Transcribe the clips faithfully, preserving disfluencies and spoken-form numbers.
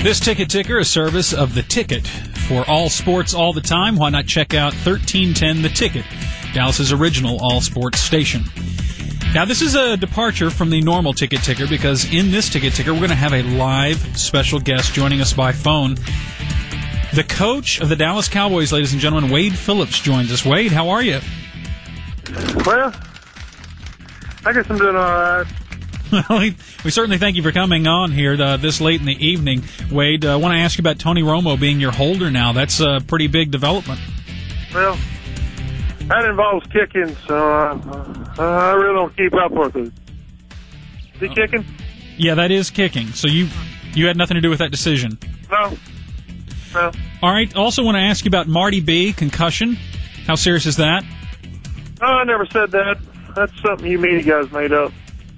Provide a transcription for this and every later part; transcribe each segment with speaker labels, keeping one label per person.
Speaker 1: This Ticket Ticker, a service of The Ticket. For all sports all the time, why not check out thirteen ten The Ticket, Dallas's original all-sports station. Now, this is a departure from the normal Ticket Ticker because in this Ticket Ticker, we're going to have a live special guest joining us by phone. The coach of the Dallas Cowboys, ladies and gentlemen, Wade Phillips, joins us. Wade, how are you?
Speaker 2: Well, I guess I'm doing all right.
Speaker 1: Well, we certainly thank you for coming on here uh, this late in the evening. Wade, I uh, want to ask you about Tony Romo being your holder now. That's a pretty big development.
Speaker 2: Well, that involves kicking, so uh, uh, I really don't keep up with it. Is he oh. kicking?
Speaker 1: Yeah, that is kicking. So you you had nothing to do with that decision?
Speaker 2: No. No.
Speaker 1: All right. Also want to ask you about Marty B, concussion. How serious is that?
Speaker 2: No, I never said that. That's something you media guys made up.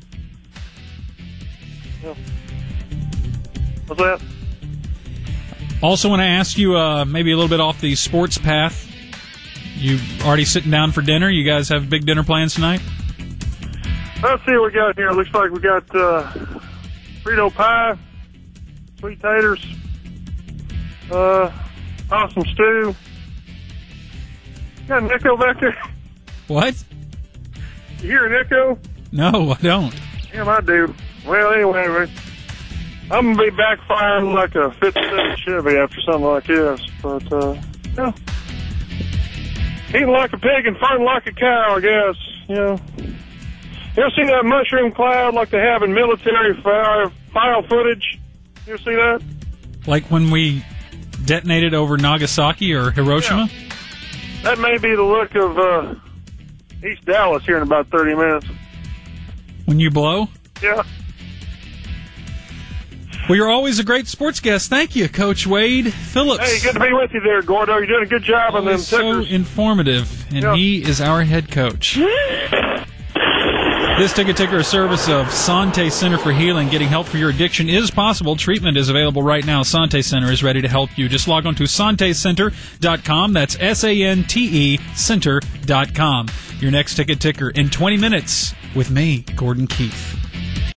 Speaker 2: What's that?
Speaker 1: Also want to ask you uh, maybe a little bit off the sports path. You already sitting down for dinner? You guys have big dinner plans tonight?
Speaker 2: Let's see what we got here. Looks like we got uh, Frito pie, sweet taters, uh, awesome stew. Got an echo back there?
Speaker 1: What?
Speaker 2: You hear an echo?
Speaker 1: No, I don't.
Speaker 2: Damn, I do. Well, anyway, I'm going to be backfiring like a fifty-seven Chevy after something like this. But, uh, yeah. Eating like a pig and farting like a cow, I guess. You know. You ever seen that mushroom cloud like they have in military file, file footage? You ever see that?
Speaker 1: Like when we detonated over Nagasaki or Hiroshima?
Speaker 2: Yeah. That may be the look of uh, East Dallas here in about thirty minutes.
Speaker 1: When you blow?
Speaker 2: Yeah.
Speaker 1: Well, you're always a great sports guest. Thank you, Coach Wade Phillips.
Speaker 2: Hey, good to be with you there, Gordo. You're doing a good job on them
Speaker 1: so
Speaker 2: tickers.
Speaker 1: Informative, and
Speaker 2: yeah.
Speaker 1: he is our head coach. This Ticket Ticker, a service of Sante Center for Healing. Getting help for your addiction is possible. Treatment is available right now. Sante Center is ready to help you. Just log on to sante center dot com. That's S A N T E center dot com. Your next Ticket Ticker in twenty minutes with me, Gordon Keith.